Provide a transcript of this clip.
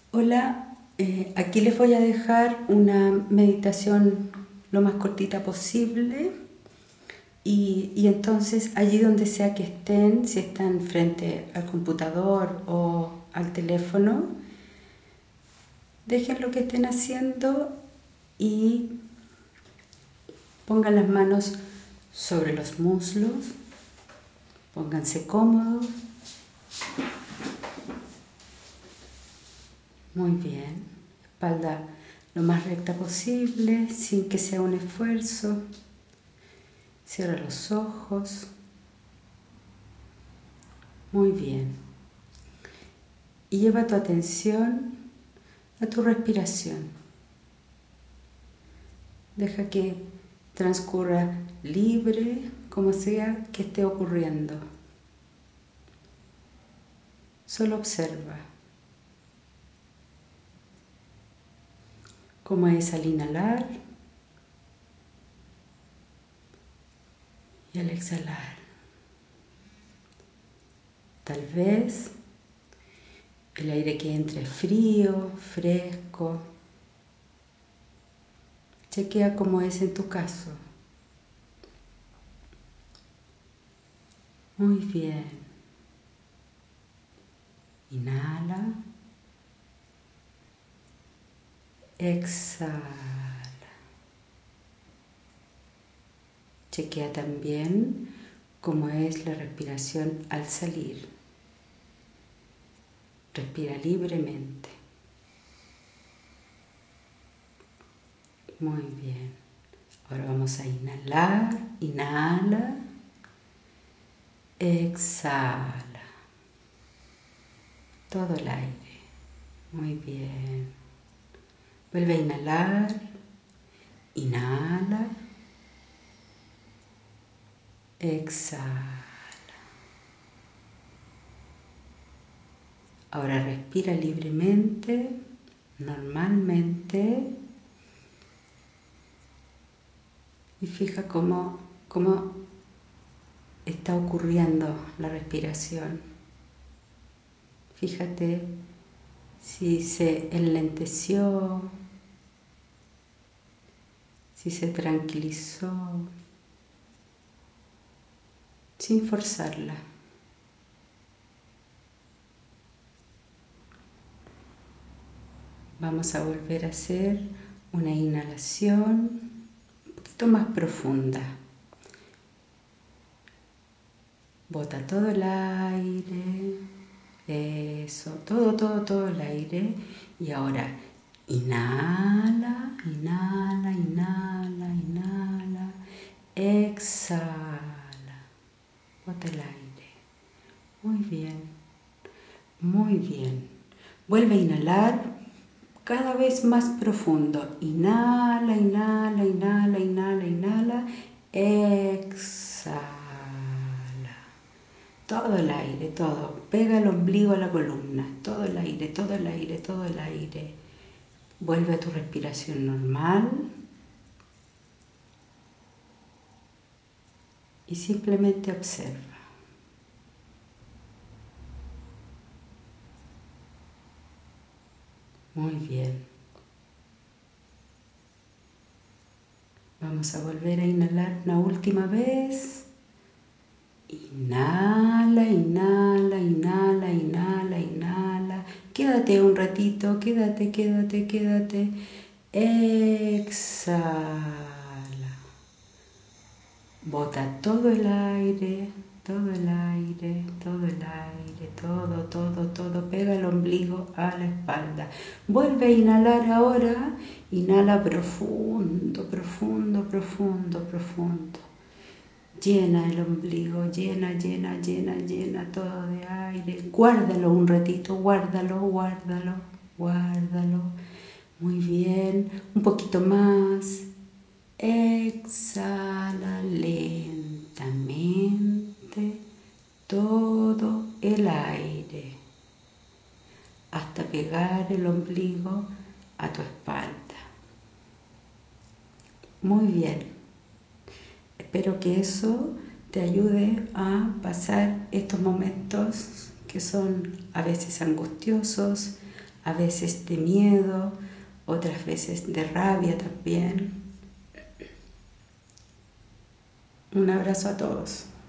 Hola, aquí les voy a dejar una meditación lo más cortita posible y entonces allí donde sea que estén, si están frente al computador o al teléfono, dejen lo que estén haciendo y pongan las manos sobre los muslos, pónganse cómodos. Muy bien, espalda lo más recta posible, sin que sea un esfuerzo. Cierra los ojos. Muy bien. Y lleva tu atención a tu respiración. Deja que transcurra libre, como sea que esté ocurriendo. Solo observa cómo es al inhalar y al exhalar. Tal vez el aire que entre es frío, fresco. Chequea cómo es en tu caso. Muy bien. Inhala. Exhala. Chequea también cómo es la respiración al salir. Respira libremente. Muy bien. Ahora vamos a inhalar. Inhala. Exhala. Todo el aire. Muy bien. Vuelve a inhalar. Inhala. Exhala. Ahora respira libremente, normalmente. Y fija cómo está ocurriendo la respiración. Fíjate si se enlenteció, si se tranquilizó, sin forzarla. Vamos a volver a hacer una inhalación un poquito más profunda. Bota todo el aire, eso, todo el aire. Y ahora inhala, inhala, inhala, inhala, exhala. Bota el aire. Muy bien, muy bien. Vuelve a inhalar cada vez más profundo. Inhala, inhala, inhala, inhala, inhala, exhala. Todo el aire, todo. Pega el ombligo a la columna. Todo el aire, todo el aire, todo el aire. Vuelve a tu respiración normal. Y simplemente observa. Muy bien. Vamos a volver a inhalar una última vez. Inhala, inhala, inhala, inhala, inhala. Quédate un ratito, quédate. Exhala. Bota todo el aire, todo el aire, todo el aire, todo. Pega el ombligo a la espalda. Vuelve a inhalar ahora. Inhala profundo. Llena el ombligo, llena todo de aire. Guárdalo un ratito, guárdalo. Muy bien, un poquito más. Exhala lentamente todo el aire hasta pegar el ombligo a tu espalda. Muy bien. Espero que eso te ayude a pasar estos momentos que son a veces angustiosos, a veces de miedo, otras veces de rabia también. Un abrazo a todos.